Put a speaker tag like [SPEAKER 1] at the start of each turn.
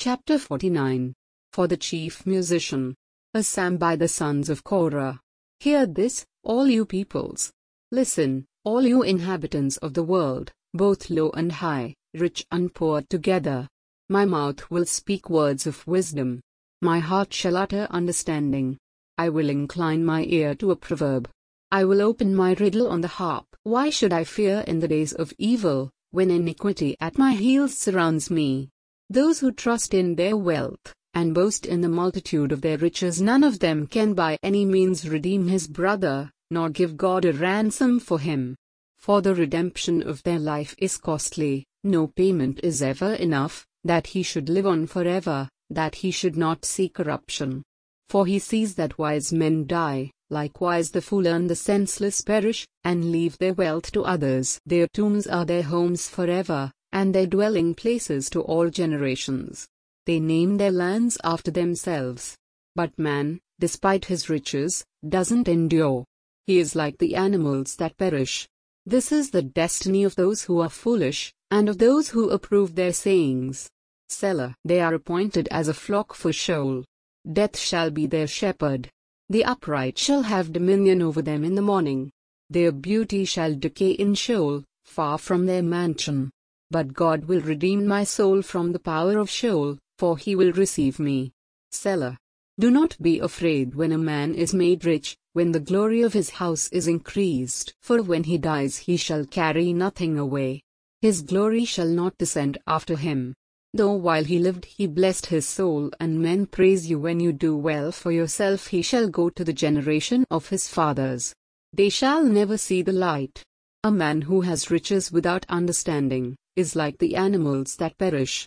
[SPEAKER 1] Chapter 49. For the chief musician. A psalm by the sons of Korah. Hear this, all you peoples. Listen, all you inhabitants of the world, both low and high, rich and poor together. My mouth will speak words of wisdom. My heart shall utter understanding. I will incline my ear to a proverb. I will open my riddle on the harp. Why should I fear in the days of evil, when iniquity at my heels surrounds me? Those who trust in their wealth, and boast in the multitude of their riches, none of them can by any means redeem his brother, nor give God a ransom for him. For the redemption of their life is costly, no payment is ever enough, that he should live on forever, that he should not see corruption. For he sees that wise men die, likewise the fool and the senseless perish, and leave their wealth to others. Their tombs are their homes forever, and their dwelling places to all generations. They name their lands after themselves. But man, despite his riches, doesn't endure. He is like the animals that perish. This is the destiny of those who are foolish, and of those who approve their sayings. Selah. They are appointed as a flock for Sheol. Death shall be their shepherd. The upright shall have dominion over them in the morning. Their beauty shall decay in Sheol, far from their mansion. But God will redeem my soul from the power of Sheol, for he will receive me. Selah. Do not be afraid when a man is made rich, when the glory of his house is increased. For when he dies he shall carry nothing away. His glory shall not descend after him. Though while he lived he blessed his soul, and men praise you when you do well for yourself, he shall go to the generation of his fathers. They shall never see the light. A man who has riches without understanding is like the animals that perish.